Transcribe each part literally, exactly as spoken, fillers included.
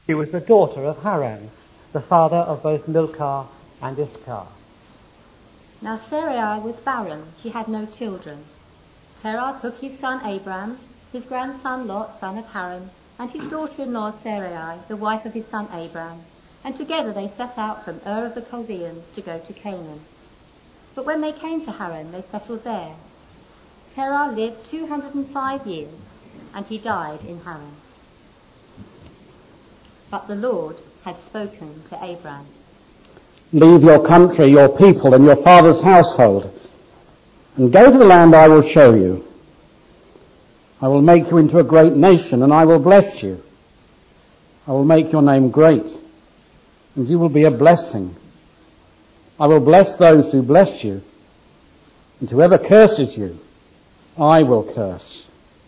She was the daughter of Haran, the father of both Milcah and Iscah. Now Sarai was barren, she had no children. Terah took his son Abram, his grandson Lot, son of Haran, and his daughter-in-law Sarai, the wife of his son Abram, and together they set out from Ur of the Chaldeans to go to Canaan. But when they came to Haran, they settled there. Terah lived two hundred and five years, and he died in Haran. But the Lord had spoken to Abram. Leave your country, your people, and your father's household, and go to the land I will show you. I will make you into a great nation, and I will bless you. I will make your name great, and you will be a blessing. I will bless those who bless you, and whoever curses you, I will curse.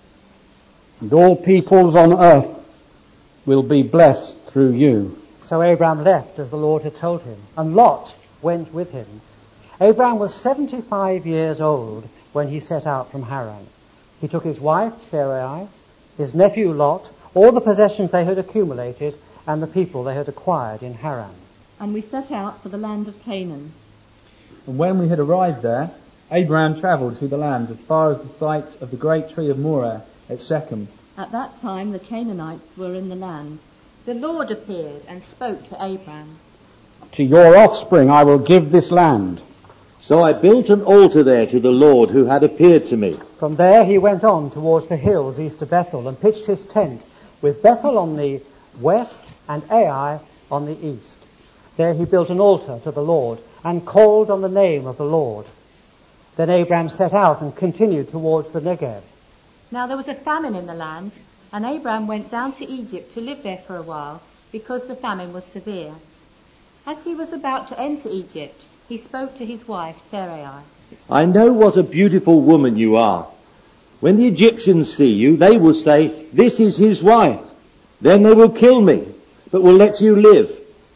And all peoples on earth will be blessed through you. So Abram left as the Lord had told him, and Lot went with him. Abram was seventy-five years old when he set out from Haran. He took his wife, Sarai, his nephew Lot, all the possessions they had accumulated, and the people they had acquired in Haran. And we set out for the land of Canaan. And when we had arrived there, Abraham travelled through the land as far as the site of the great tree of Moreh at Shechem. At that time the Canaanites were in the land. The Lord appeared and spoke to Abram. To your offspring I will give this land. So I built an altar there to the Lord who had appeared to me. From there he went on towards the hills east of Bethel and pitched his tent, with Bethel on the west and Ai on the east. There he built an altar to the Lord and called on the name of the Lord. Then Abram set out and continued towards the Negev. Now there was a famine in the land, and Abram went down to Egypt to live there for a while, because the famine was severe. As he was about to enter Egypt, he spoke to his wife Sarai. I know what a beautiful woman you are. When the Egyptians see you, they will say, this is his wife. Then they will kill me, but will let you live.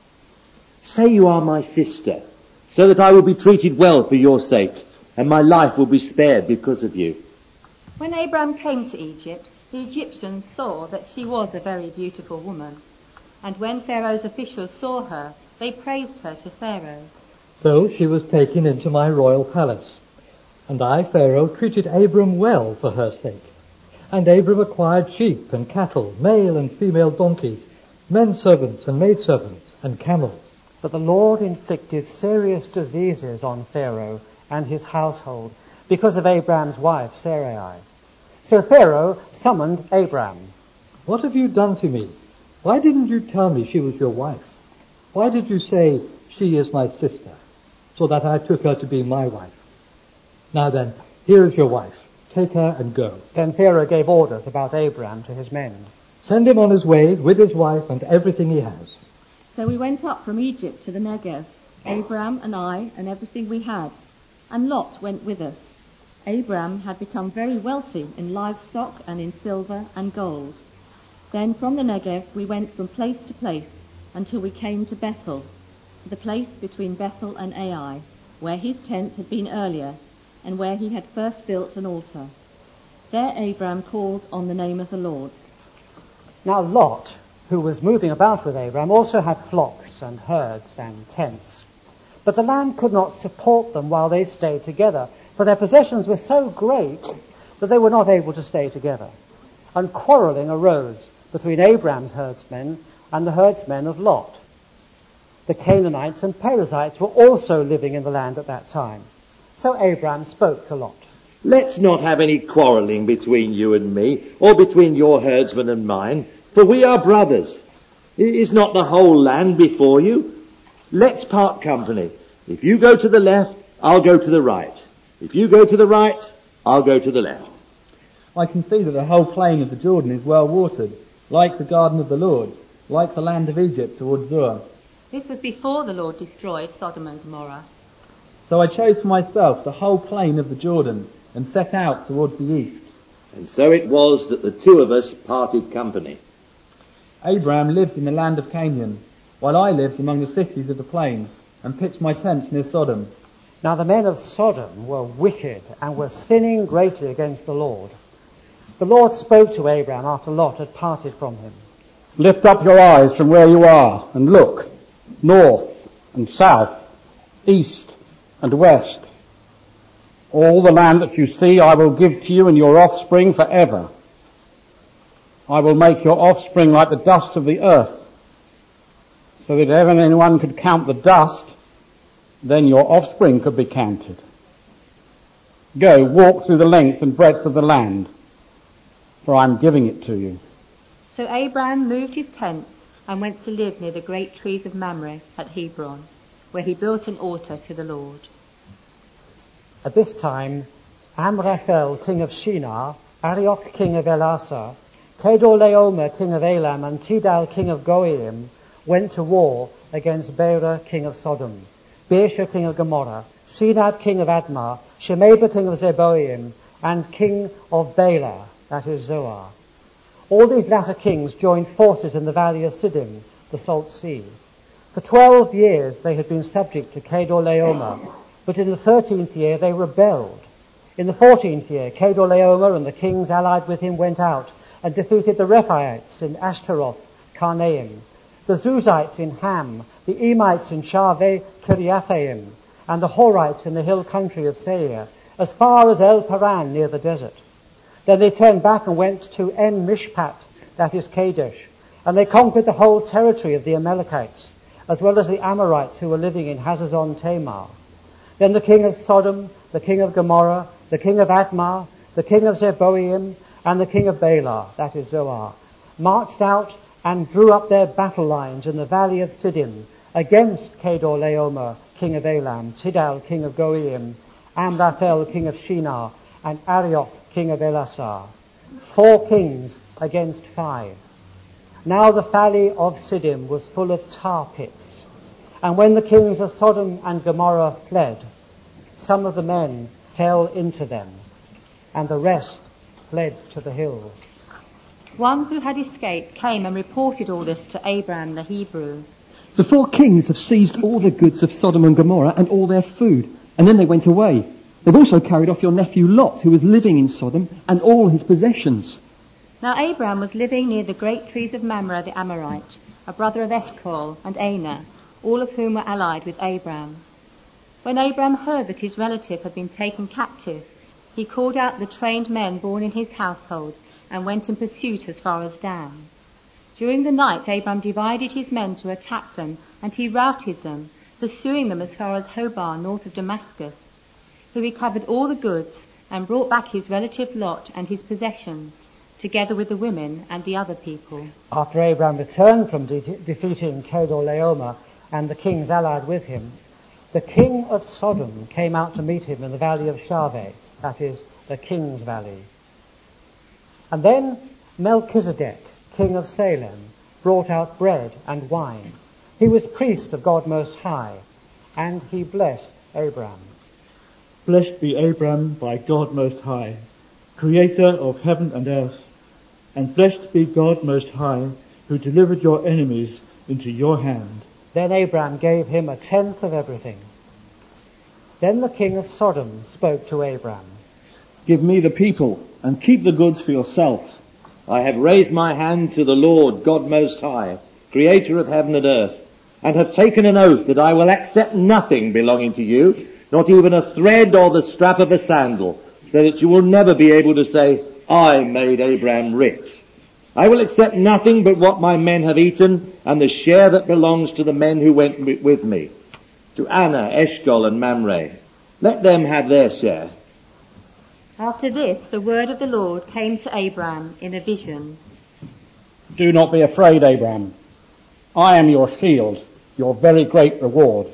Say you are my sister, so that I will be treated well for your sake, and my life will be spared because of you. When Abram came to Egypt, the Egyptians saw that she was a very beautiful woman. And when Pharaoh's officials saw her, they praised her to Pharaoh. So she was taken into my royal palace. And I, Pharaoh, treated Abram well for her sake. And Abram acquired sheep and cattle, male and female donkeys, men servants and maidservants, and camels. But the Lord inflicted serious diseases on Pharaoh and his household because of Abram's wife Sarai. So Pharaoh summoned Abram. What have you done to me? Why didn't you tell me she was your wife? Why did you say she is my sister, so that I took her to be my wife? Now then, here is your wife. Take her and go. Then Pharaoh gave orders about Abram to his men. Send him on his way with his wife and everything he has. So we went up from Egypt to the Negev, Abram and I and everything we had, and Lot went with us. Abram had become very wealthy in livestock and in silver and gold. Then from the Negev we went from place to place until we came to Bethel, to the place between Bethel and Ai, where his tent had been earlier, and where he had first built an altar. There Abram called on the name of the Lord. Now Lot, who was moving about with Abram, also had flocks and herds and tents. But the land could not support them while they stayed together, for their possessions were so great that they were not able to stay together. And quarrelling arose between Abram's herdsmen and the herdsmen of Lot. The Canaanites and Perizzites were also living in the land at that time. So Abram spoke to Lot. Let's not have any quarrelling between you and me, or between your herdsmen and mine, for we are brothers. Is not the whole land before you? Let's part company. If you go to the left, I'll go to the right. If you go to the right, I'll go to the left. I can see that the whole plain of the Jordan is well watered, like the garden of the Lord, like the land of Egypt towards Zoar. This was before the Lord destroyed Sodom and Gomorrah. So I chose for myself the whole plain of the Jordan and set out towards the east. And so it was that the two of us parted company. Abraham lived in the land of Canaan, while I lived among the cities of the plain and pitched my tent near Sodom. Now the men of Sodom were wicked and were sinning greatly against the Lord. The Lord spoke to Abraham after Lot had parted from him. Lift up your eyes from where you are and look north and south, east and west. All the land that you see I will give to you and your offspring forever. I will make your offspring like the dust of the earth, so that if ever anyone could count the dust, then your offspring could be counted. Go, walk through the length and breadth of the land, for I am giving it to you. So Abraham moved his tents and went to live near the great trees of Mamre at Hebron, where he built an altar to the Lord. At this time, Amraphel, king of Shinar, Arioch, king of Elasar, Kedorlaomer, king of Elam, and Tidal, king of Goiim, went to war against Bera, king of Sodom, Beersheba, king of Gomorrah, Sinab, king of Admah, Shemeba, king of Zeboim, and king of Bela, that is Zoar. All these latter kings joined forces in the valley of Siddim, the Salt Sea. For twelve years they had been subject to Kedorlaomer, but in the thirteenth year they rebelled. In the fourteenth year, Kedorlaomer and the kings allied with him went out and defeated the Rephaites in Ashtaroth, Karnaim, the Zuzites in Ham, the Emites in Shaveh, Kiriathaim, and the Horites in the hill country of Seir, as far as El Paran near the desert. Then they turned back and went to En Mishpat, that is Kadesh, and they conquered the whole territory of the Amalekites, as well as the Amorites who were living in Hazazon Tamar. Then the king of Sodom, the king of Gomorrah, the king of Admah, the king of Zeboim, and the king of Bela, that is Zoar, marched out and drew up their battle lines in the valley of Siddim against Kedorlaomer, king of Elam, Tidal, king of Goiim, Amraphel, king of Shinar, and Arioch, king of Elasar. Four kings against five. Now the valley of Siddim was full of tar pits, and when the kings of Sodom and Gomorrah fled, some of the men fell into them, and the rest fled to the hills. One who had escaped came and reported all this to Abraham the Hebrew. The four kings have seized all the goods of Sodom and Gomorrah and all their food, and then they went away. They've also carried off your nephew Lot, who was living in Sodom, and all his possessions. Now Abraham was living near the great trees of Mamre the Amorite, a brother of Eshcol and Aner, all of whom were allied with Abraham. When Abraham heard that his relative had been taken captive, he called out the trained men born in his household and went in pursuit as far as Dan. During the night Abraham divided his men to attack them, and he routed them, pursuing them as far as Hobah, north of Damascus. He recovered all the goods and brought back his relative Lot and his possessions, together with the women and the other people. After Abraham returned from de- defeating Kedorlaomer and the kings allied with him, the king of Sodom came out to meet him in the valley of Shaveh, that is, the king's valley. And then Melchizedek, king of Salem, brought out bread and wine. He was priest of God Most High, and he blessed Abraham. Blessed be Abraham by God Most High, creator of heaven and earth, and blessed be God Most High, who delivered your enemies into your hand. Then Abraham gave him a tenth of everything. Then the king of Sodom spoke to Abraham. Give me the people, and keep the goods for yourself. I have raised my hand to the Lord, God Most High, creator of heaven and earth, and have taken an oath that I will accept nothing belonging to you, not even a thread or the strap of a sandal, so that you will never be able to say, I made Abraham rich. I will accept nothing but what my men have eaten, and the share that belongs to the men who went with me, to Anna, Eshcol, and Mamre. Let them have their share. After this, the word of the Lord came to Abraham in a vision. Do not be afraid, Abraham. I am your shield, your very great reward.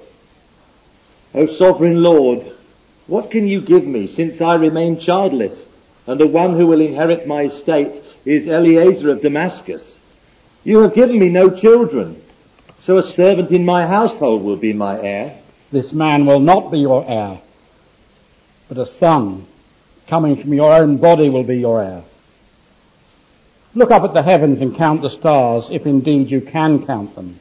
O sovereign Lord, what can you give me, since I remain childless, and the one who will inherit my estate is Eliezer of Damascus? You have given me no children, so a servant in my household will be my heir. This man will not be your heir, but a son coming from your own body will be your heir. Look up at the heavens and count the stars, if indeed you can count them.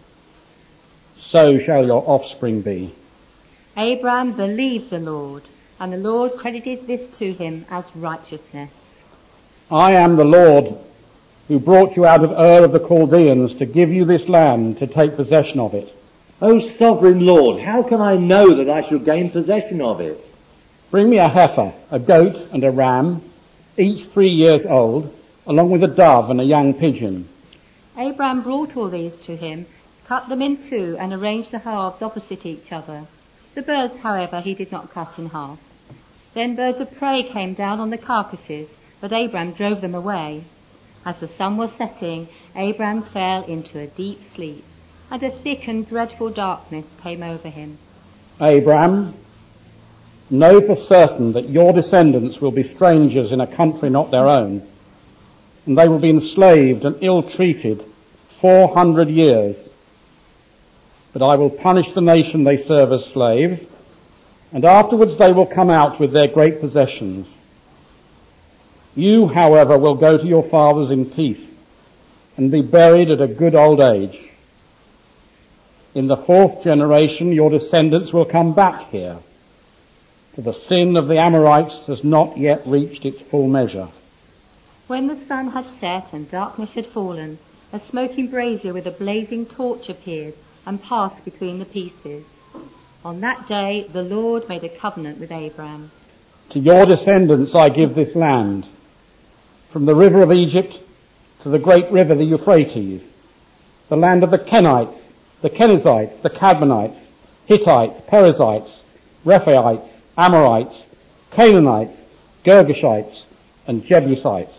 So shall your offspring be. Abraham believed the Lord, and the Lord credited this to him as righteousness. I am the Lord who brought you out of Ur of the Chaldeans to give you this land to take possession of it. O sovereign Lord, how can I know that I shall gain possession of it? Bring me a heifer, a goat and a ram, each three years old, along with a dove and a young pigeon. Abraham brought all these to him, cut them in two, and arranged the halves opposite each other. The birds, however, he did not cut in half. Then birds of prey came down on the carcasses, but Abraham drove them away. As the sun was setting, Abraham fell into a deep sleep, and a thick and dreadful darkness came over him. Abraham, know for certain that your descendants will be strangers in a country not their own, and they will be enslaved and ill-treated four hundred years. But I will punish the nation they serve as slaves, and afterwards they will come out with their great possessions. You, however, will go to your fathers in peace and be buried at a good old age. In the fourth generation your descendants will come back here, for the sin of the Amorites has not yet reached its full measure. When the sun had set and darkness had fallen, a smoking brazier with a blazing torch appeared and passed between the pieces. On that day the Lord made a covenant with Abraham. To your descendants I give this land, from the river of Egypt to the great river, the Euphrates, the land of the Kenites, the Kenizzites, the Cadmonites, Hittites, Perizzites, Rephaites, Amorites, Canaanites, Girgashites, and Jebusites.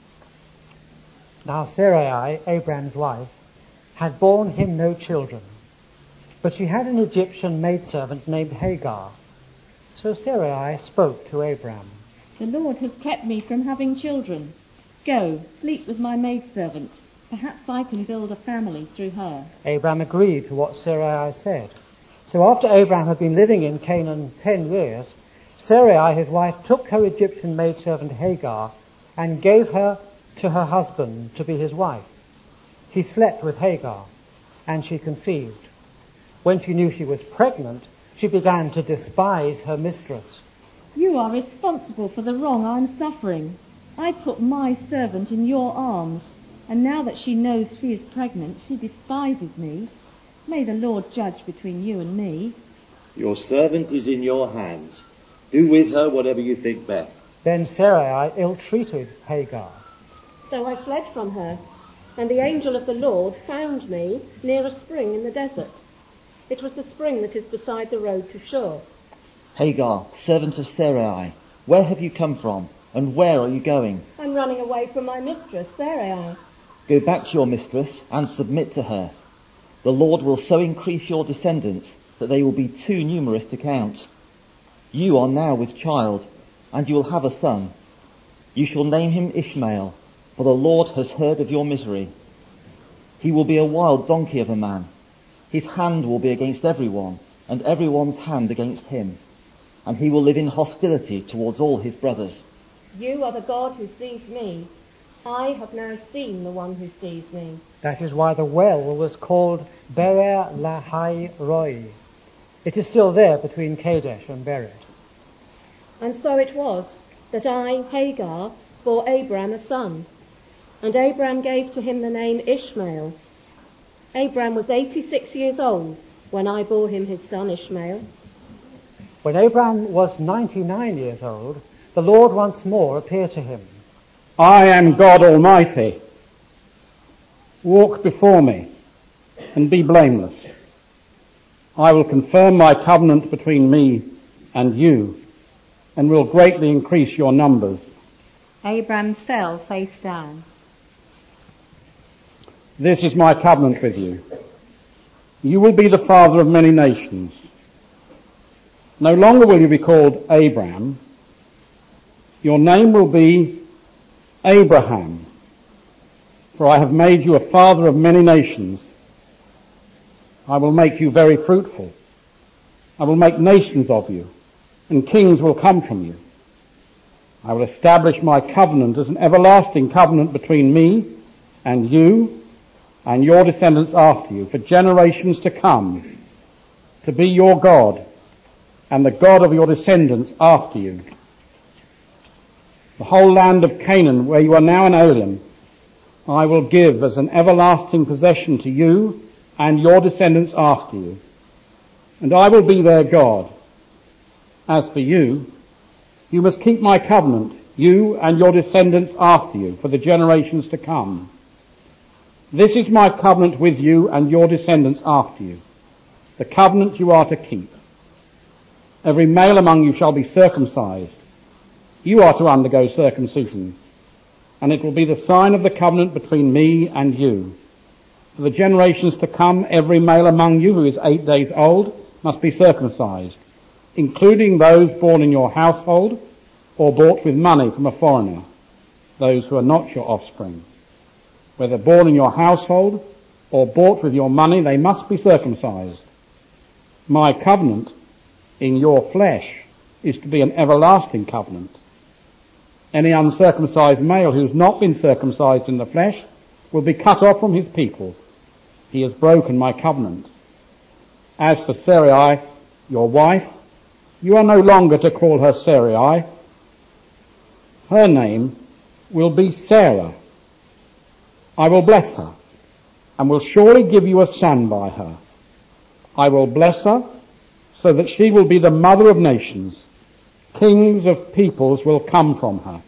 Now Sarai, Abraham's wife, had borne him no children, but she had an Egyptian maidservant named Hagar. So Sarai spoke to Abraham. The Lord has kept me from having children. Go, sleep with my maidservant. Perhaps I can build a family through her. Abraham agreed to what Sarai said. So after Abraham had been living in Canaan ten years, Sarai, his wife, took her Egyptian maidservant Hagar and gave her to her husband to be his wife. He slept with Hagar, and she conceived. When she knew she was pregnant, she began to despise her mistress. You are responsible for the wrong I'm suffering. I put my servant in your arms, and now that she knows she is pregnant, she despises me. May the Lord judge between you and me. Your servant is in your hands. Do with her whatever you think best. Then Sarai ill-treated Hagar. So I fled from her, and the angel of the Lord found me near a spring in the desert. It was the spring that is beside the road to Shur. Hagar, servant of Sarai, where have you come from, and where are you going? I'm running away from my mistress, Sarai. Go back to your mistress and submit to her. The Lord will so increase your descendants that they will be too numerous to count. You are now with child, and you will have a son. You shall name him Ishmael, for the Lord has heard of your misery. He will be a wild donkey of a man. His hand will be against everyone, and everyone's hand against him. And he will live in hostility towards all his brothers. You are the God who sees me. I have now seen the one who sees me. That is why the well was called Be'er Lahai Roi. It is still there between Kadesh and Bered. And so it was that I, Hagar, bore Abraham a son. And Abraham gave to him the name Ishmael. Abraham was eighty-six years old when I bore him his son Ishmael. When Abraham was ninety-nine years old, the Lord once more appeared to him. I am God Almighty. Walk before me and be blameless. I will confirm my covenant between me and you, and will greatly increase your numbers. Abraham fell face down. This is my covenant with you. You will be the father of many nations. No longer will you be called Abram. Your name will be Abraham, for I have made you a father of many nations. I will make you very fruitful. I will make nations of you, and kings will come from you. I will establish my covenant as an everlasting covenant between me and you and your descendants after you for generations to come, to be your God and the God of your descendants after you. The whole land of Canaan, where you are now an alien, I will give as an everlasting possession to you and your descendants after you, and I will be their God. As for you, you must keep my covenant, you and your descendants after you, for the generations to come. This is my covenant with you and your descendants after you, the covenant you are to keep. Every male among you shall be circumcised. You are to undergo circumcision, and it will be the sign of the covenant between me and you. For the generations to come, every male among you who is eight days old must be circumcised, including those born in your household or bought with money from a foreigner, those who are not your offspring. Whether born in your household or bought with your money, they must be circumcised. My covenant in your flesh is to be an everlasting covenant. Any uncircumcised male who has not been circumcised in the flesh will be cut off from his people. He has broken my covenant. As for Sarai, your wife, you are no longer to call her Sarai. Her name will be Sarah. I will bless her, and will surely give you a son by her. I will bless her, so that she will be the mother of nations. Kings of peoples will come from her.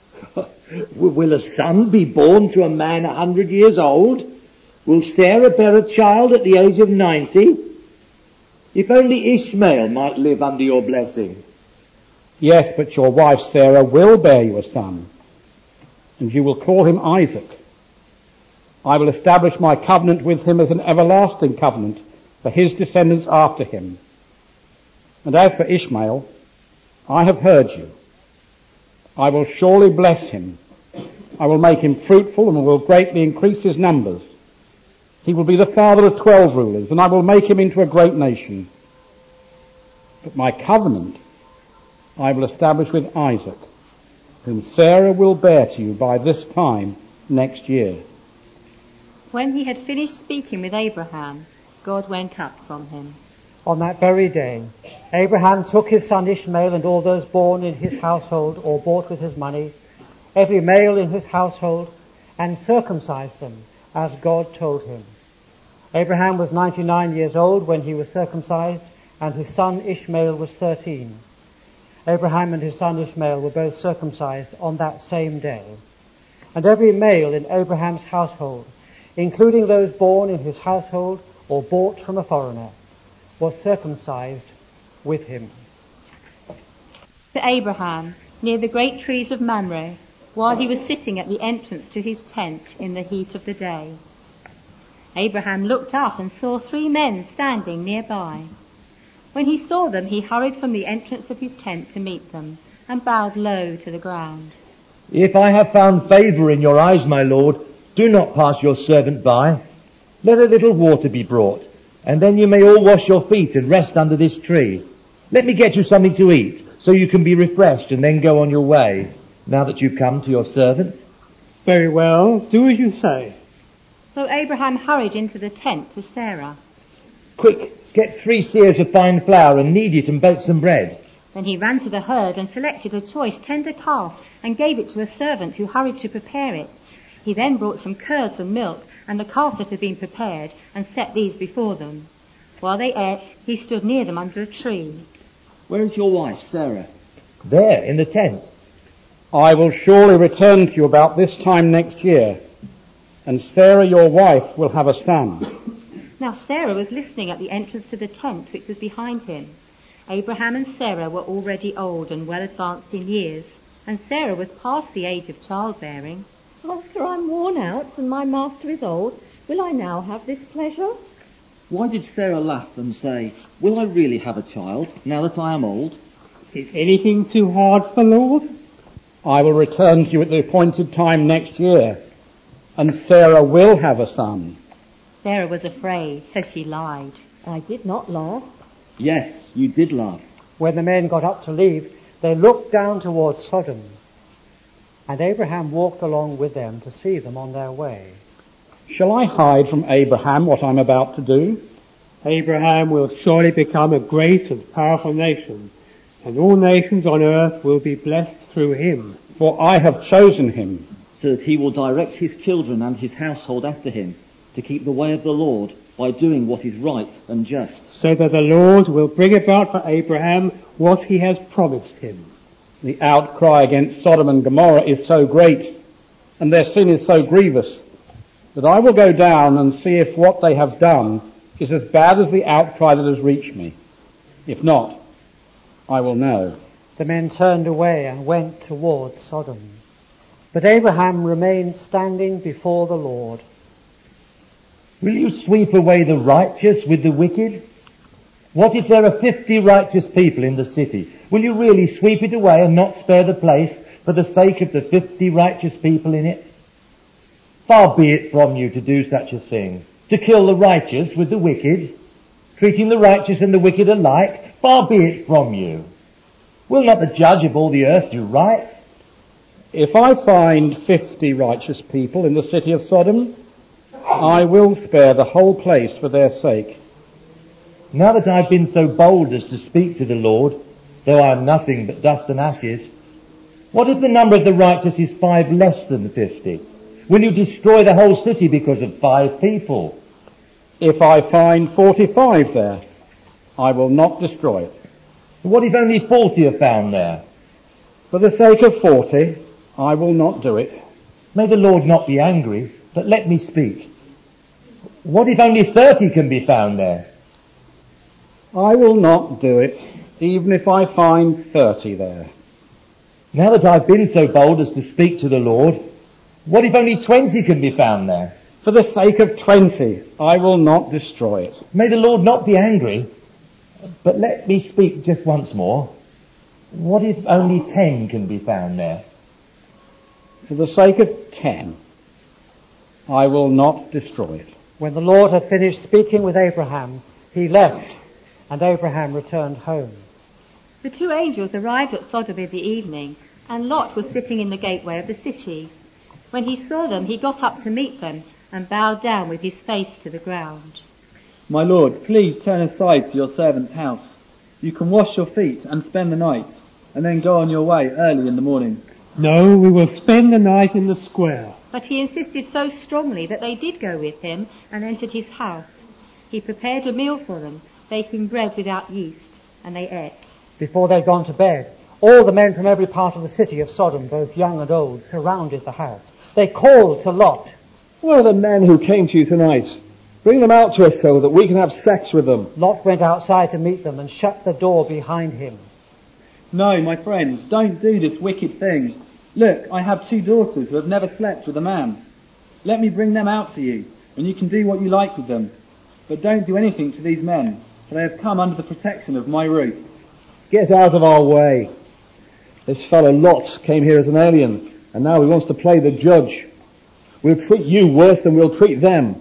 Will a son be born to a man a hundred years old? Will Sarah bear a child at the age of ninety? If only Ishmael might live under your blessing. Yes, but your wife Sarah will bear you a son, and you will call him Isaac. I will establish my covenant with him as an everlasting covenant for his descendants after him. And as for Ishmael, I have heard you. I will surely bless him. I will make him fruitful and will greatly increase his numbers. He will be the father of twelve rulers, and I will make him into a great nation. But my covenant I will establish with Isaac, whom Sarah will bear to you by this time next year. When he had finished speaking with Abraham, God went up from him. On that very day, Abraham took his son Ishmael and all those born in his household or bought with his money, every male in his household, and circumcised them, as God told him. Abraham was ninety-nine years old when he was circumcised, and his son Ishmael was thirteen. Abraham and his son Ishmael were both circumcised on that same day. And every male in Abraham's household, including those born in his household or bought from a foreigner, was circumcised with him. To Abraham, near the great trees of Mamre, while he was sitting at the entrance to his tent in the heat of the day. Abraham looked up and saw three men standing nearby. When he saw them, he hurried from the entrance of his tent to meet them and bowed low to the ground. If I have found favour in your eyes, my lord, do not pass your servant by. Let a little water be brought, and then you may all wash your feet and rest under this tree. Let me get you something to eat, so you can be refreshed and then go on your way, now that you come to your servant. Very well, do as you say. So Abraham hurried into the tent to Sarah. Quick, get three seahs of fine flour and knead it and bake some bread. Then he ran to the herd and selected a choice tender calf and gave it to a servant who hurried to prepare it. He then brought some curds and milk and the calf that had been prepared and set these before them. While they ate, he stood near them under a tree. Where is your wife, Sarah? There, in the tent. I will surely return to you about this time next year, and Sarah your wife will have a son. Now Sarah was listening at the entrance to the tent which was behind him. Abraham and Sarah were already old and well advanced in years, and Sarah was past the age of childbearing. After I'm worn out and my master is old, will I now have this pleasure? Why did Sarah laugh and say, will I really have a child, now that I am old? Is anything too hard for Lord? I will return to you at the appointed time next year, and Sarah will have a son. Sarah was afraid, so she lied. I did not laugh. Yes, you did laugh. When the men got up to leave, they looked down towards Sodom, and Abraham walked along with them to see them on their way. Shall I hide from Abraham what I'm about to do? Abraham will surely become a great and powerful nation, and all nations on earth will be blessed through him. For I have chosen him. so that he will direct his children and his household after him to keep the way of the Lord by doing what is right and just. So that the Lord will bring about for Abraham what he has promised him. The outcry against Sodom and Gomorrah is so great, and their sin is so grievous, that I will go down and see if what they have done is as bad as the outcry that has reached me. If not, I will know. The men turned away and went towards Sodom. But Abraham remained standing before the Lord. Will you sweep away the righteous with the wicked? What if there are fifty righteous people in the city? Will you really sweep it away and not spare the place for the sake of the fifty righteous people in it? Far be it from you to do such a thing, to kill the righteous with the wicked, treating the righteous and the wicked alike. Far be it from you. Will not the judge of all the earth do right? If I find fifty righteous people in the city of Sodom, I will spare the whole place for their sake. Now that I've been so bold as to speak to the Lord, though I am nothing but dust and ashes, what if the number of the righteous is five less than fifty? Will you destroy the whole city because of five people? If I find forty-five there, I will not destroy it. What if only forty are found there? For the sake of forty, I will not do it. May the Lord not be angry, but let me speak. What if only thirty can be found there? I will not do it, even if I find thirty there. Now that I've been so bold as to speak to the Lord, what if only twenty can be found there? For the sake of twenty, I will not destroy it. May the Lord not be angry, but let me speak just once more. What if only ten can be found there? For the sake of ten, I will not destroy it. When the Lord had finished speaking with Abraham, he left, and Abraham returned home. The two angels arrived at Sodom in the evening, and Lot was sitting in the gateway of the city. When he saw them, he got up to meet them and bowed down with his face to the ground. My lords, please turn aside to your servant's house. You can wash your feet and spend the night, and then go on your way early in the morning. No, we will spend the night in the square. But he insisted so strongly that they did go with him and entered his house. He prepared a meal for them, baking bread without yeast, and they ate. Before they'd gone to bed, all the men from every part of the city of Sodom, both young and old, surrounded the house. They called to Lot. Where are the men who came to you tonight? Bring them out to us so that we can have sex with them. Lot went outside to meet them and shut the door behind him. No, my friends, don't do this wicked thing. Look, I have two daughters who have never slept with a man. Let me bring them out to you, and you can do what you like with them. But don't do anything to these men, for they have come under the protection of my roof. Get out of our way. This fellow Lot came here as an alien, and now he wants to play the judge. We'll treat you worse than we'll treat them.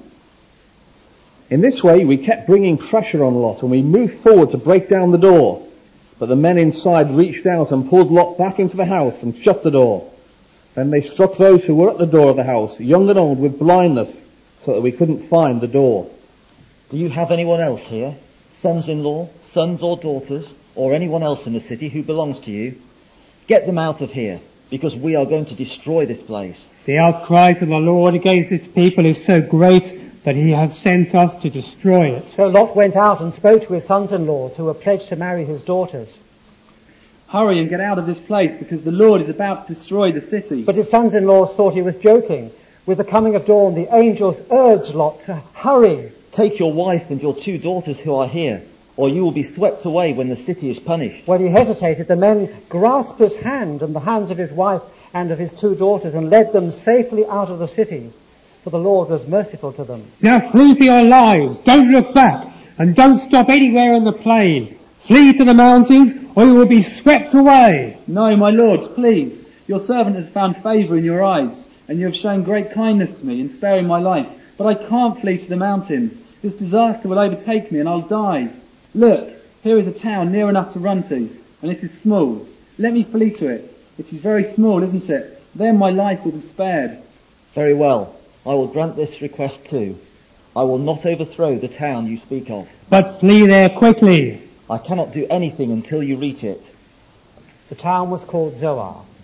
In this way, we kept bringing pressure on Lot, and we moved forward to break down the door. But the men inside reached out and pulled Lot back into the house and shut the door. Then they struck those who were at the door of the house, young and old, with blindness, so that we couldn't find the door. Do you have anyone else here? Sons-in-law, sons or daughters, or anyone else in the city who belongs to you? Get them out of here, because we are going to destroy this place. The outcry to the Lord against his people is so great that he has sent us to destroy it. So Lot went out and spoke to his sons-in-law, who were pledged to marry his daughters. Hurry and get out of this place, because the Lord is about to destroy the city. But his sons-in-law thought he was joking. With the coming of dawn, the angels urged Lot to hurry. Take your wife and your two daughters who are here, or you will be swept away when the city is punished. When he hesitated, the men grasped his hand and the hands of his wife and of his two daughters and led them safely out of the city, for the Lord was merciful to them. Now flee for your lives. Don't look back, and don't stop anywhere in the plain. Flee to the mountains, or you will be swept away. No, my lord, please. Your servant has found favour in your eyes, and you have shown great kindness to me in sparing my life. But I can't flee to the mountains. This disaster will overtake me, and I'll die. Look, here is a town near enough to run to, and it is small. Let me flee to it. It is very small, isn't it? Then my life will be spared. Very well. I will grant this request too. I will not overthrow the town you speak of. But flee there quickly. I cannot do anything until you reach it. The town was called Zoar,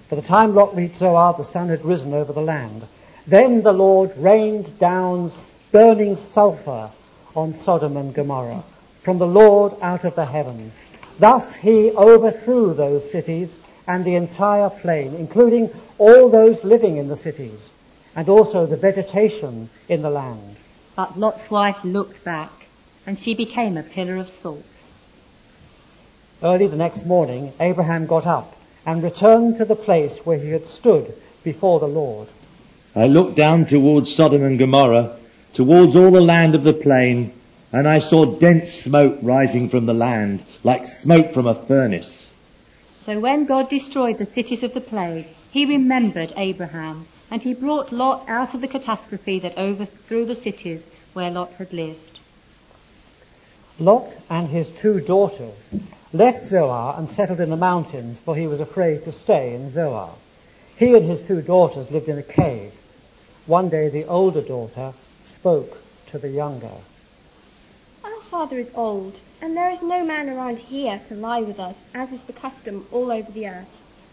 By the time Lot reached Zoar, the sun had risen over the land. Then the Lord rained down burning sulphur on Sodom and Gomorrah from the Lord out of the heavens. Thus he overthrew those cities and the entire plain, including all those living in the cities, and also the vegetation in the land. But Lot's wife looked back, and she became a pillar of salt. Early the next morning, Abraham got up and returned to the place where he had stood before the Lord. I looked down towards Sodom and Gomorrah, towards all the land of the plain, and I saw dense smoke rising from the land, like smoke from a furnace. So when God destroyed the cities of the plague, he remembered Abraham, and he brought Lot out of the catastrophe that overthrew the cities where Lot had lived. Lot and his two daughters left Zoar and settled in the mountains, for he was afraid to stay in Zoar. He and his two daughters lived in a cave. One day the older daughter spoke to the younger. Our father is old, and there is no man around here to lie with us, as is the custom all over the earth.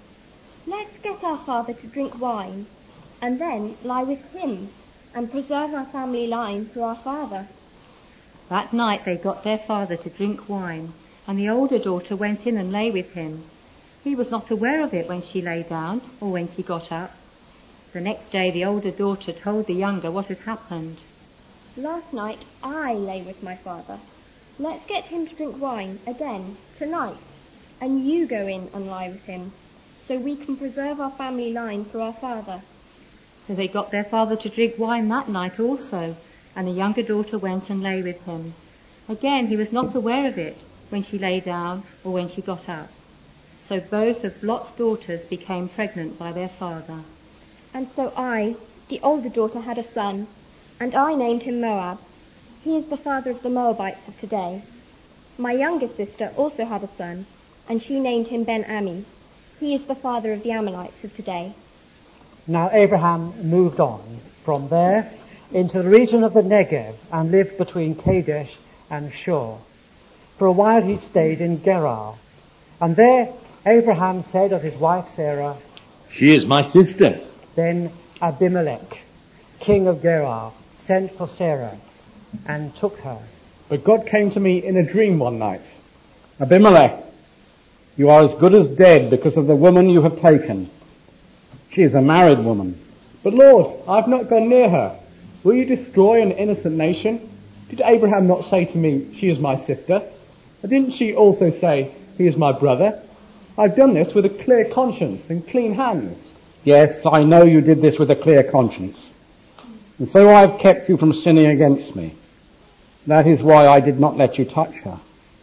Let's get our father to drink wine, and then lie with him, and preserve our family line through our father. That night they got their father to drink wine, and the older daughter went in and lay with him. He was not aware of it when she lay down or when she got up. The next day the older daughter told the younger what had happened. Last night I lay with my father. Let's get him to drink wine again tonight, and you go in and lie with him, so we can preserve our family line through our father. So they got their father to drink wine that night also, and the younger daughter went and lay with him. Again he was not aware of it when she lay down or when she got up. So both of Lot's daughters became pregnant by their father. And so I, the older daughter, had a son, and I named him Moab. He is the father of the Moabites of today. My younger sister also had a son, and she named him Ben-Ammi. He is the father of the Ammonites of today. Now Abraham moved on from there into the region of the Negev and lived between Kadesh and Shur. For a while he stayed in Gerar. And there Abraham said of his wife Sarah, "She is my sister." Then Abimelech, king of Gerar, sent for Sarah and took her. But God came to me in a dream one night. "Abimelech, you are as good as dead because of the woman you have taken. She is a married woman." "But Lord, I have not gone near her. Will you destroy an innocent nation? Did Abraham not say to me, 'She is my sister'? And didn't she also say, 'He is my brother'? I've done this with a clear conscience and clean hands." "Yes, I know you did this with a clear conscience. And so I have kept you from sinning against me. That is why I did not let you touch her.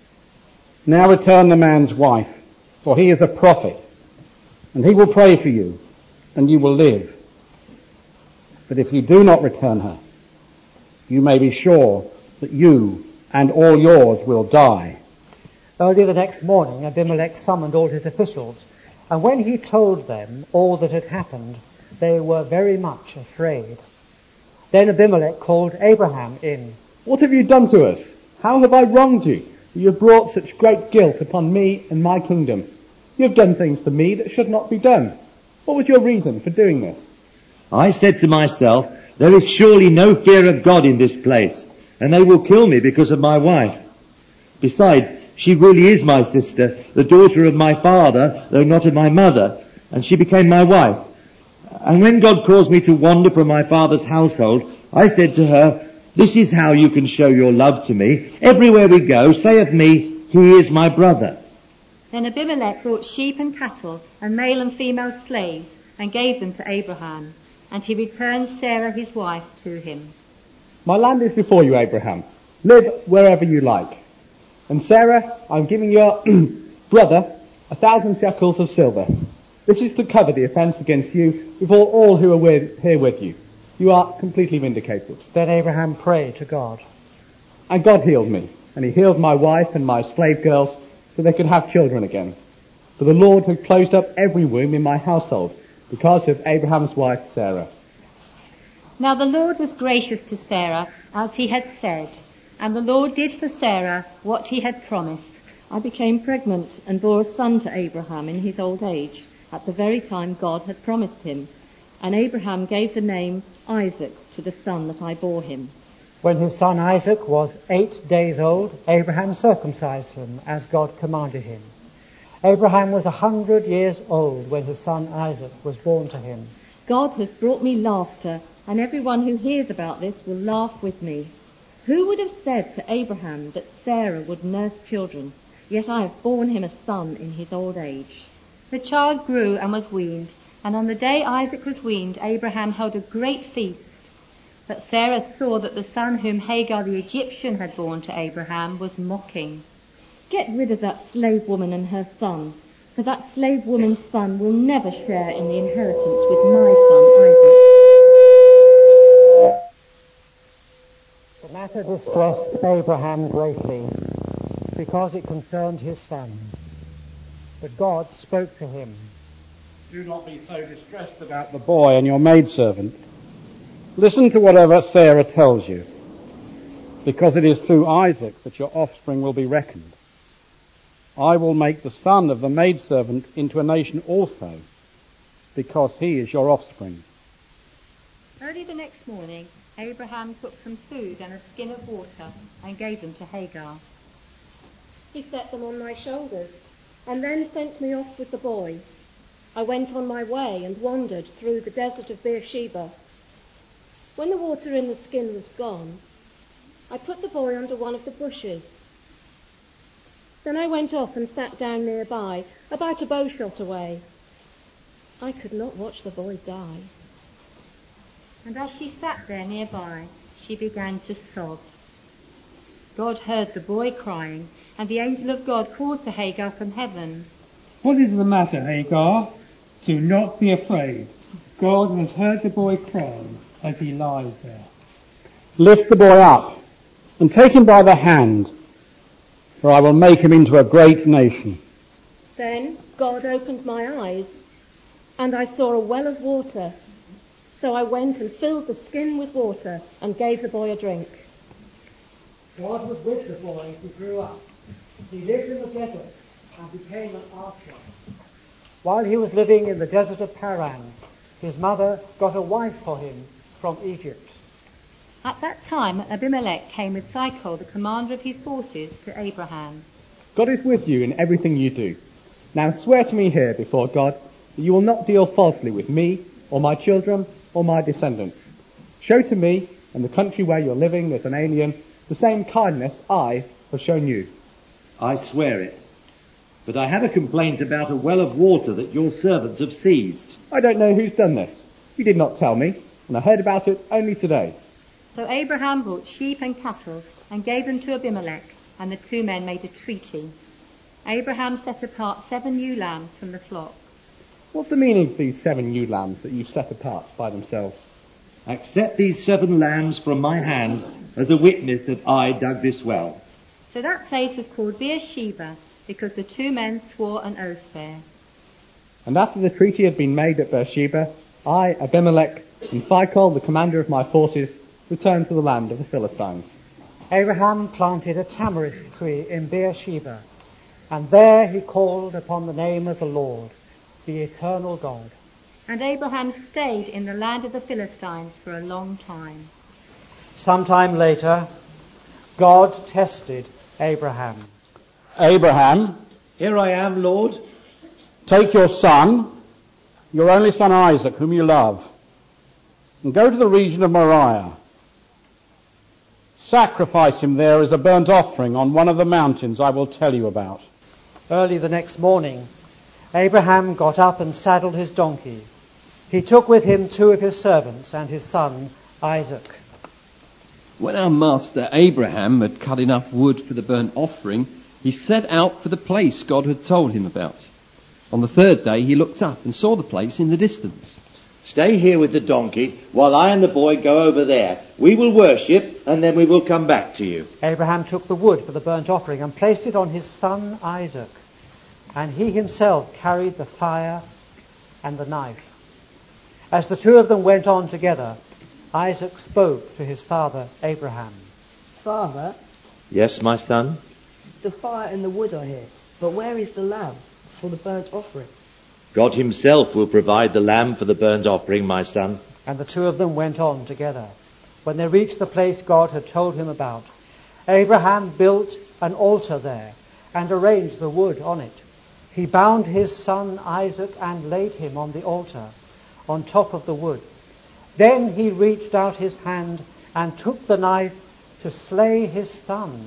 Now return the man's wife, for he is a prophet, and he will pray for you, and you will live. But if you do not return her, you may be sure that you and all yours will die." Early the next morning Abimelech summoned all his officials, and when he told them all that had happened, they were very much afraid. Then Abimelech called Abraham in. "What have you done to us? How have I wronged you? You have brought such great guilt upon me and my kingdom. You have done things to me that should not be done. What was your reason for doing this?" I said to myself, "There is surely no fear of God in this place, and they will kill me because of my wife. Besides, she really is my sister, the daughter of my father, though not of my mother, and she became my wife. And when God caused me to wander from my father's household, I said to her, 'This is how you can show your love to me. Everywhere we go, say of me, he is my brother.'" Then Abimelech brought sheep and cattle and male and female slaves and gave them to Abraham, and he returned Sarah his wife to him. "My land is before you, Abraham. Live wherever you like. And Sarah, I'm giving your brother a thousand shekels of silver. This is to cover the offence against you before all who are with, here with you. You are completely vindicated." Then Abraham prayed to God. "And God healed me, and he healed my wife and my slave girls so they could have children again. For the Lord had closed up every womb in my household because of Abraham's wife Sarah." Now the Lord was gracious to Sarah, as he had said, and the Lord did for Sarah what he had promised. I became pregnant and bore a son to Abraham in his old age, at the very time God had promised him, and Abraham gave the name Isaac to the son that I bore him. When his son Isaac was eight days old, Abraham circumcised him as God commanded him. Abraham was a hundred years old when his son Isaac was born to him. God has brought me laughter, and everyone who hears about this will laugh with me. Who would have said to Abraham that Sarah would nurse children? Yet I have borne him a son in his old age. The child grew and was weaned, and on the day Isaac was weaned, Abraham held a great feast. But Sarah saw that the son whom Hagar the Egyptian had borne to Abraham was mocking. Get rid of that slave woman and her son, for that slave woman's son will never share in the inheritance with my son Isaac. The matter distressed Abraham greatly, because it concerned his sons. But God spoke to him. Do not be so distressed about the boy and your maidservant. Listen to whatever Sarah tells you, because it is through Isaac that your offspring will be reckoned. I will make the son of the maidservant into a nation also, because he is your offspring. Early the next morning, Abraham took some food and a skin of water and gave them to Hagar. He set them on my shoulders, and then sent me off with the boy. I went on my way and wandered through the desert of Beersheba. When the water in the skin was gone, I put the boy under one of the bushes. Then I went off and sat down nearby, about a bow shot away. I could not watch the boy die. And as she sat there nearby, she began to sob. God heard the boy crying, and the angel of God called to Hagar from heaven. What is the matter, Hagar? Do not be afraid. God has heard the boy crying as he lies there. Lift the boy up and take him by the hand, for I will make him into a great nation. Then God opened my eyes, and I saw a well of water. So I went and filled the skin with water and gave the boy a drink. God was with the boy as he grew up. He lived in the desert and became an archer. While he was living in the desert of Paran, his mother got a wife for him from Egypt. At that time, Abimelech came with Phicol, the commander of his forces, to Abraham. God is with you in everything you do. Now swear to me here before God that you will not deal falsely with me or my children or my descendants. Show to me and the country where you're living as an alien the same kindness I have shown you. I swear it. But I have a complaint about a well of water that your servants have seized. I don't know who's done this. You did not tell me, and I heard about it only today. So Abraham brought sheep and cattle and gave them to Abimelech, and the two men made a treaty. Abraham set apart seven ewe lambs from the flock. What's the meaning of these seven ewe lambs that you've set apart by themselves? Accept these seven lambs from my hand as a witness that I dug this well. So that place was called Beersheba, because the two men swore an oath there. And after the treaty had been made at Beersheba, I, Abimelech, and Phicol, the commander of my forces, returned to the land of the Philistines. Abraham planted a tamarisk tree in Beersheba, and there he called upon the name of the Lord, the eternal God. And Abraham stayed in the land of the Philistines for a long time. Sometime later, God tested Abraham. Abraham, here I am, Lord. Take your son, your only son Isaac, whom you love, and go to the region of Moriah. Sacrifice him there as a burnt offering on one of the mountains I will tell you about. Early the next morning, Abraham got up and saddled his donkey. He took with him two of his servants and his son Isaac. When our master Abraham had cut enough wood for the burnt offering, he set out for the place God had told him about. On the third day he looked up and saw the place in the distance. Stay here with the donkey while I and the boy go over there. We will worship and then we will come back to you. Abraham took the wood for the burnt offering and placed it on his son Isaac, and he himself carried the fire and the knife. As the two of them went on together, Isaac spoke to his father Abraham. Father? Yes, my son? The fire and the wood are here, but where is the lamb for the burnt offering? God himself will provide the lamb for the burnt offering, my son. And the two of them went on together. When they reached the place God had told him about, Abraham built an altar there and arranged the wood on it. He bound his son Isaac and laid him on the altar, on top of the wood. Then he reached out his hand and took the knife to slay his son.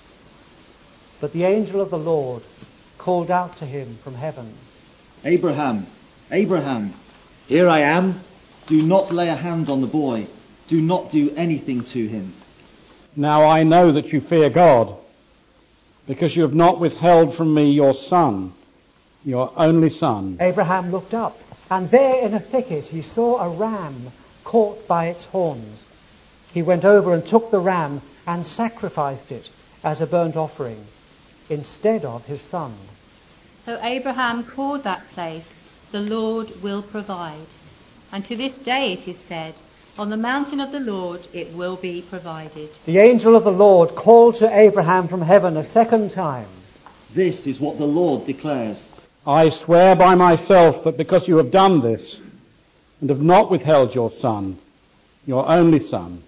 But the angel of the Lord called out to him from heaven, Abraham, Abraham, here I am. Do not lay a hand on the boy. Do not do anything to him. Now I know that you fear God, because you have not withheld from me your son, your only son. Abraham looked up, and there in a thicket he saw a ram caught by its horns. He went over and took the ram and sacrificed it as a burnt offering instead of his son. So Abraham called that place, the Lord will provide. And to this day it is said, on the mountain of the Lord it will be provided. The angel of the Lord called to Abraham from heaven a second time. This is what the Lord declares. I swear by myself that because you have done this and have not withheld your son, your only son,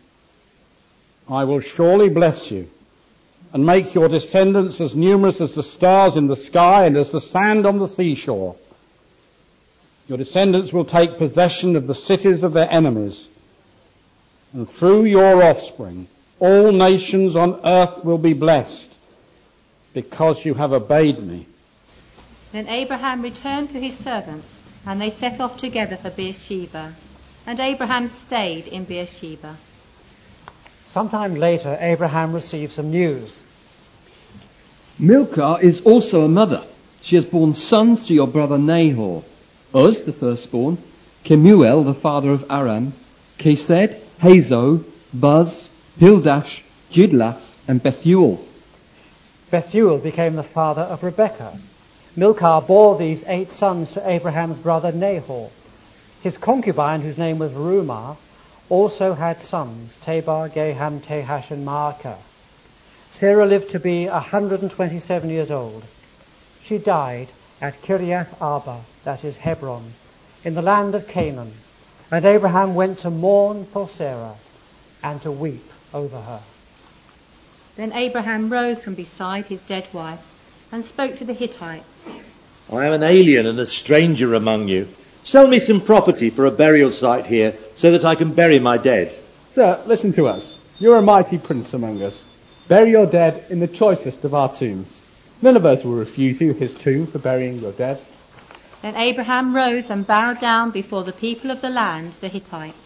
I will surely bless you and make your descendants as numerous as the stars in the sky and as the sand on the seashore. Your descendants will take possession of the cities of their enemies, and through your offspring all nations on earth will be blessed, because you have obeyed me. Then Abraham returned to his servants, and they set off together for Beersheba. And Abraham stayed in Beersheba. Sometime later, Abraham received some news. Milcah is also a mother. She has borne sons to your brother Nahor. Uz, the firstborn, Kemuel, the father of Aram, Kesed, Hazo, Buz, Pildash, Jidlaph, and Bethuel. Bethuel became the father of Rebekah. Milcah bore these eight sons to Abraham's brother Nahor. His concubine, whose name was Reumah, also had sons, Tabor, Gaham, Tehash, and Maacah. Sarah lived to be one hundred twenty-seven years old. She died at Kiriath Arba, that is Hebron, in the land of Canaan. And Abraham went to mourn for Sarah and to weep over her. Then Abraham rose from beside his dead wife and spoke to the Hittites. I am an alien and a stranger among you. Sell me some property for a burial site here so that I can bury my dead. Sir, listen to us. You're a mighty prince among us. Bury your dead in the choicest of our tombs. None of us will refuse you his tomb for burying your dead. Then Abraham rose and bowed down before the people of the land, the Hittites.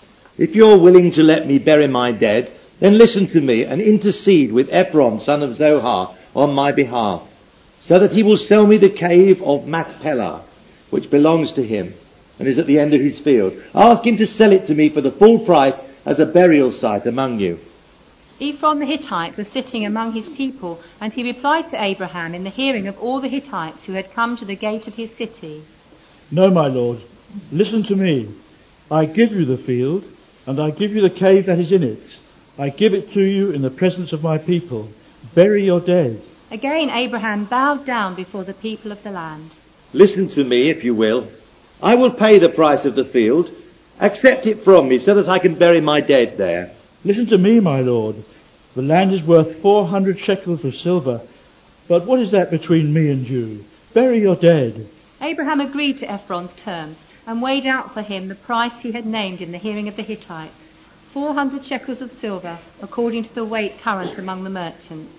If you're willing to let me bury my dead, then listen to me and intercede with Ephron, son of Zohar, on my behalf, so that he will sell me the cave of Machpelah, which belongs to him and is at the end of his field. Ask him to sell it to me for the full price as a burial site among you. Ephron the Hittite was sitting among his people, and he replied to Abraham in the hearing of all the Hittites who had come to the gate of his city. No, my lord, listen to me. I give you the field, and I give you the cave that is in it. I give it to you in the presence of my people. Bury your dead. Again Abraham bowed down before the people of the land. Listen to me, if you will. I will pay the price of the field. Accept it from me so that I can bury my dead there. Listen to me, my lord. The land is worth four hundred shekels of silver. But what is that between me and you? Bury your dead. Abraham agreed to Ephron's terms and weighed out for him the price he had named in the hearing of the Hittites, four hundred shekels of silver, according to the weight current among the merchants.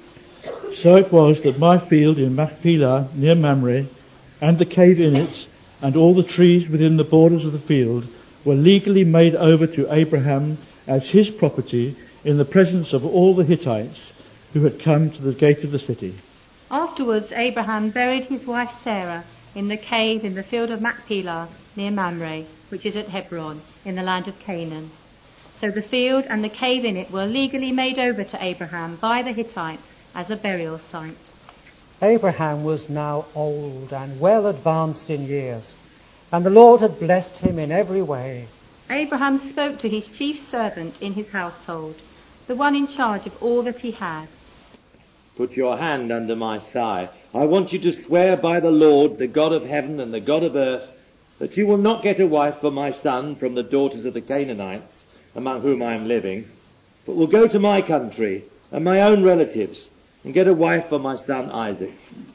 So it was that my field in Machpelah near Mamre, and the cave in it, and all the trees within the borders of the field were legally made over to Abraham as his property in the presence of all the Hittites who had come to the gate of the city. Afterwards Abraham buried his wife Sarah in the cave in the field of Machpelah near Mamre, which is at Hebron, in the land of Canaan. So the field and the cave in it were legally made over to Abraham by the Hittites as a burial site. Abraham was now old and well advanced in years, and the Lord had blessed him in every way. Abraham spoke to his chief servant in his household, the one in charge of all that he had. Put your hand under my thigh I want you to swear by the Lord, the God of heaven and the God of earth, that you will not get a wife for my son from the daughters of the Canaanites, among whom I am living, but will go to my country and my own relatives and get a wife for my son Isaac.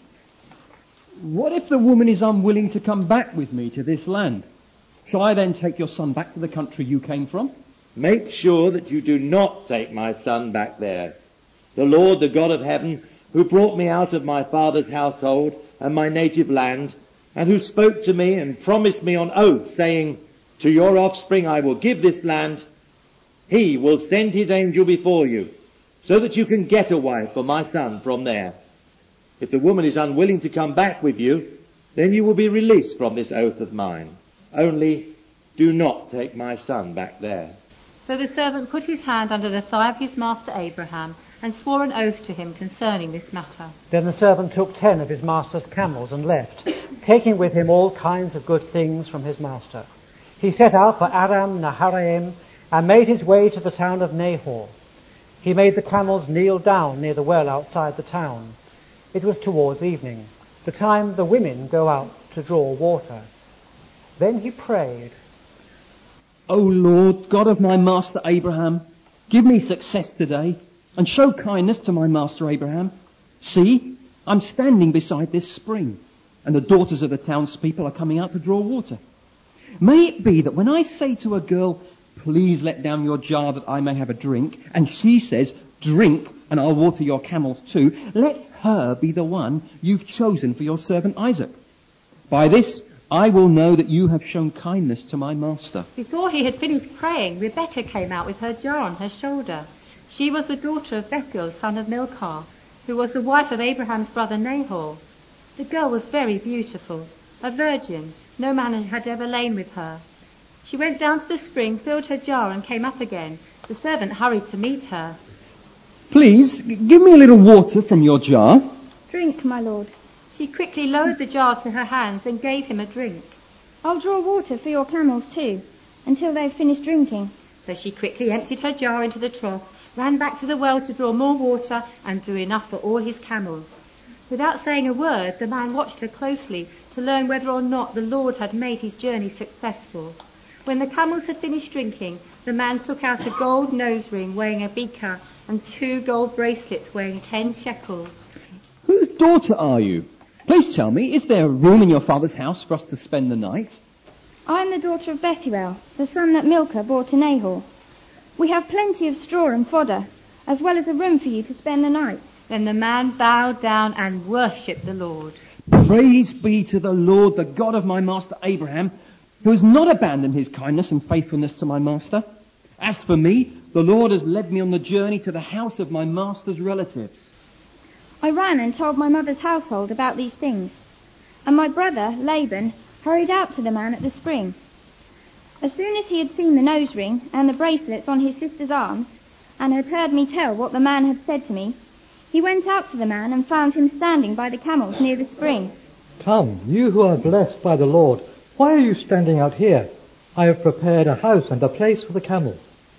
What if the woman is unwilling to come back with me to this land? Shall I then take your son back to the country you came from? Make sure that you do not take my son back there. The Lord, the God of heaven, who brought me out of my father's household and my native land, and who spoke to me and promised me on oath, saying, to your offspring I will give this land, he will send his angel before you, so that you can get a wife for my son from there. If the woman is unwilling to come back with you, then you will be released from this oath of mine. Only do not take my son back there. So the servant put his hand under the thigh of his master Abraham and swore an oath to him concerning this matter. Then the servant took ten of his master's camels and left, taking with him all kinds of good things from his master. He set out for Aram Naharaim and made his way to the town of Nahor. He made the camels kneel down near the well outside the town. It was towards evening, the time the women go out to draw water. Then he prayed, O Lord, God of my master Abraham, give me success today and show kindness to my master Abraham. See, I'm standing beside this spring and the daughters of the townspeople are coming out to draw water. May it be that when I say to a girl, please let down your jar that I may have a drink, and she says, drink and I'll water your camels too, let her be the one you've chosen for your servant Isaac. By this I will know that you have shown kindness to my master. Before he had finished praying, Rebekah came out with her jar on her shoulder. She was the daughter of Bethuel, son of Milcah, who was the wife of Abraham's brother Nahor. The girl was very beautiful, a virgin. No man had ever lain with her. She went down to the spring, filled her jar, and came up again. The servant hurried to meet her. Please, give me a little water from your jar. Drink, my lord. She quickly lowered the jar to her hands and gave him a drink. I'll draw water for your camels too, until they've finished drinking. So she quickly emptied her jar into the trough, ran back to the well to draw more water, and drew enough for all his camels. Without saying a word, the man watched her closely to learn whether or not the Lord had made his journey successful. When the camels had finished drinking, the man took out a gold nose ring weighing a beaker and two gold bracelets weighing ten shekels. Whose daughter are you? Please tell me, is there room in your father's house for us to spend the night? I'm the daughter of Bethuel, the son that Milcah bore to Nahor. We have plenty of straw and fodder, as well as a room for you to spend the night. Then the man bowed down and worshipped the Lord. Praise be to the Lord, the God of my master Abraham, who has not abandoned his kindness and faithfulness to my master. As for me, the Lord has led me on the journey to the house of my master's relatives. I ran and told my mother's household about these things, and my brother, Laban, hurried out to the man at the spring. As soon as he had seen the nose ring and the bracelets on his sister's arms, and had heard me tell what the man had said to me, he went out to the man and found him standing by the camels near the spring. Come, you who are blessed by the Lord, why are you standing out here? I have prepared a house and a place for the camels.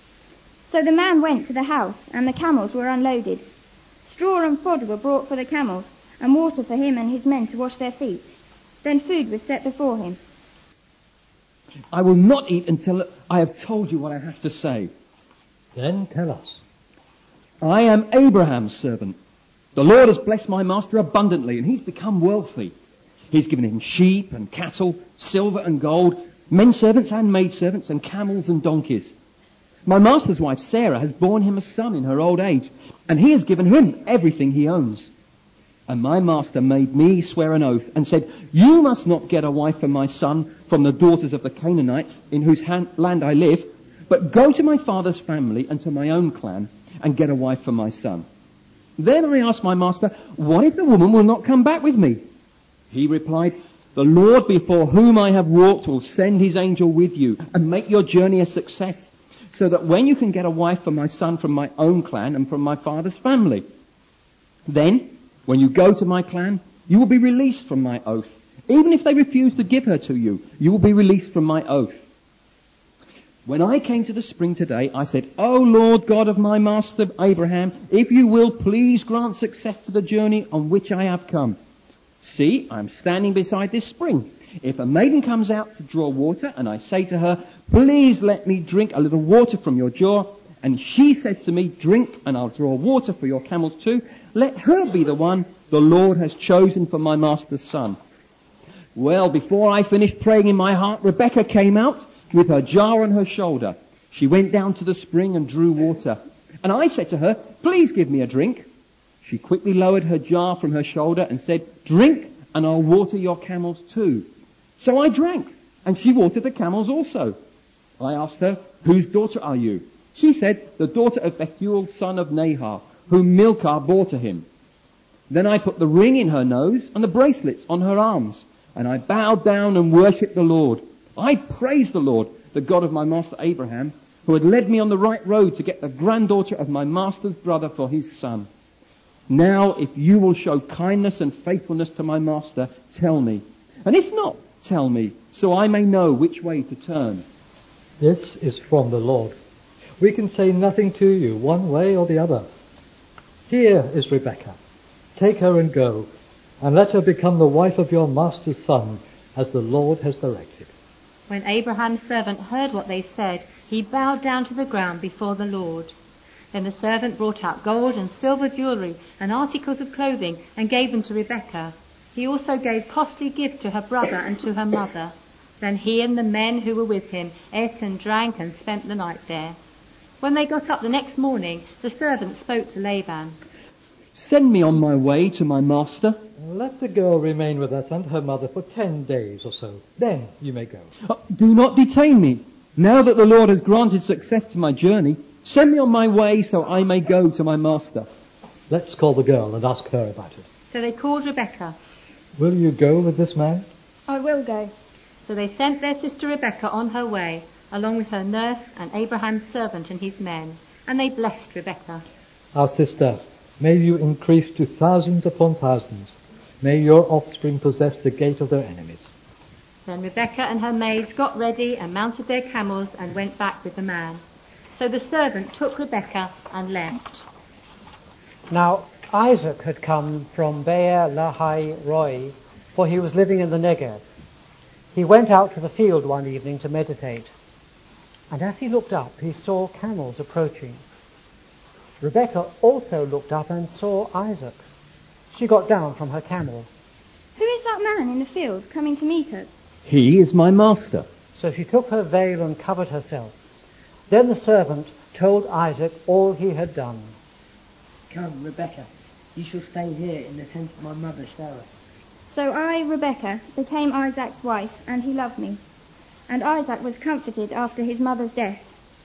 So the man went to the house, and the camels were unloaded. Straw and fodder were brought for the camels, and water for him and his men to wash their feet. Then food was set before him. I will not eat until I have told you what I have to say. Then tell us. I am Abraham's servant. The Lord has blessed my master abundantly, and he's become wealthy. He's given him sheep and cattle, silver and gold, men servants and maid servants, and camels and donkeys. My master's wife Sarah has borne him a son in her old age, and he has given him everything he owns. And my master made me swear an oath and said, you must not get a wife for my son from the daughters of the Canaanites in whose hand, land I live, but go to my father's family and to my own clan and get a wife for my son. Then I asked my master, what if the woman will not come back with me? He replied, the Lord before whom I have walked will send his angel with you and make your journey a success, so that when you can get a wife for my son from my own clan and from my father's family. Then, when you go to my clan, you will be released from my oath. Even if they refuse to give her to you, you will be released from my oath. When I came to the spring today, I said, O Lord God of my master Abraham, if you will, please grant success to the journey on which I have come. See, I'm standing beside this spring. If a maiden comes out to draw water, and I say to her, please let me drink a little water from your jar, and she says to me, drink, and I'll draw water for your camels too, let her be the one the Lord has chosen for my master's son. Well, before I finished praying in my heart, Rebekah came out with her jar on her shoulder. She went down to the spring and drew water. And I said to her, please give me a drink. She quickly lowered her jar from her shoulder and said, drink, and I'll water your camels too. So I drank, and she watered the camels also. I asked her, whose daughter are you? She said, the daughter of Bethuel, son of Nahor, whom Milcah bore to him. Then I put the ring in her nose and the bracelets on her arms, and I bowed down and worshipped the Lord. I praised the Lord, the God of my master Abraham, who had led me on the right road to get the granddaughter of my master's brother for his son. Now, if you will show kindness and faithfulness to my master, tell me. And if not, tell me, so I may know which way to turn. This is from the Lord. We can say nothing to you, one way or the other. Here is Rebekah. Take her and go, and let her become the wife of your master's son, as the Lord has directed. When Abraham's servant heard what they said, he bowed down to the ground before the Lord. Then the servant brought out gold and silver jewellery and articles of clothing and gave them to Rebekah. He also gave costly gifts to her brother and to her mother. Then he and the men who were with him ate and drank and spent the night there. When they got up the next morning, the servant spoke to Laban. Send me on my way to my master. Let the girl remain with us and her mother for ten days or so. Then you may go. Uh, do not detain me. Now that the Lord has granted success to my journey, send me on my way so I may go to my master. Let's call the girl and ask her about it. So they called Rebekah. Will you go with this man? I will go. So they sent their sister Rebekah on her way, along with her nurse and Abraham's servant and his men, and they blessed Rebekah. Our sister, may you increase to thousands upon thousands. May your offspring possess the gate of their enemies. Then Rebekah and her maids got ready and mounted their camels and went back with the man. So the servant took Rebekah and left. Now Isaac had come from Beer Lahai Roi, for he was living in the Negev. He went out to the field one evening to meditate, and as he looked up, he saw camels approaching. Rebekah also looked up and saw Isaac. She got down from her camel. Who is that man in the field coming to meet us? He is my master. So she took her veil and covered herself. Then the servant told Isaac all he had done. Come, Rebekah, you shall stay here in the tent of my mother Sarah. So I, Rebekah, became Isaac's wife, and he loved me. And Isaac was comforted after his mother's death.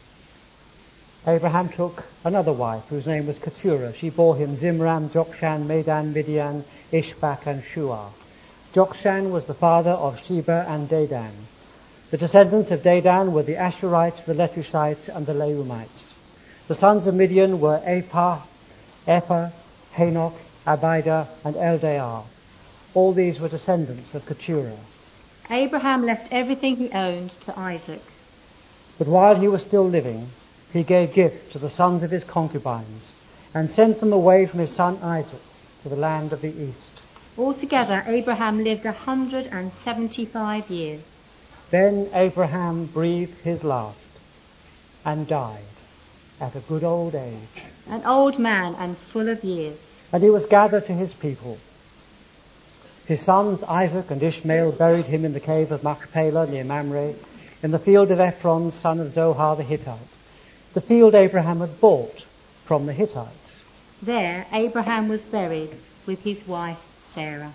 Abraham took another wife, whose name was Keturah. She bore him Zimram, Jokshan, Medan, Midian, Ishbak, and Shuah. Jokshan was the father of Sheba and Dedan. The descendants of Dedan were the Ashurites, the Letushites, and the Leumites. The sons of Midian were Ephah, Ephah, Hanok, Abida, and Eldaah. All these were descendants of Keturah. Abraham left everything he owned to Isaac. But while he was still living, he gave gifts to the sons of his concubines and sent them away from his son Isaac to the land of the east. Altogether, Abraham lived a hundred and seventy-five years. Then Abraham breathed his last and died at a good old age. An old man and full of years. And he was gathered to his people. His sons Isaac and Ishmael buried him in the cave of Machpelah near Mamre, in the field of Ephron, son of Zohar the Hittite, the field Abraham had bought from the Hittites. There Abraham was buried with his wife Sarah.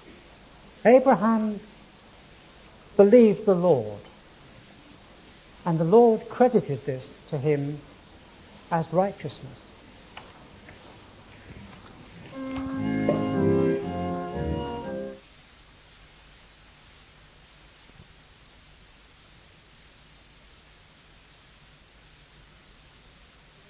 Abraham believed the Lord, and the Lord credited this to him as righteousness.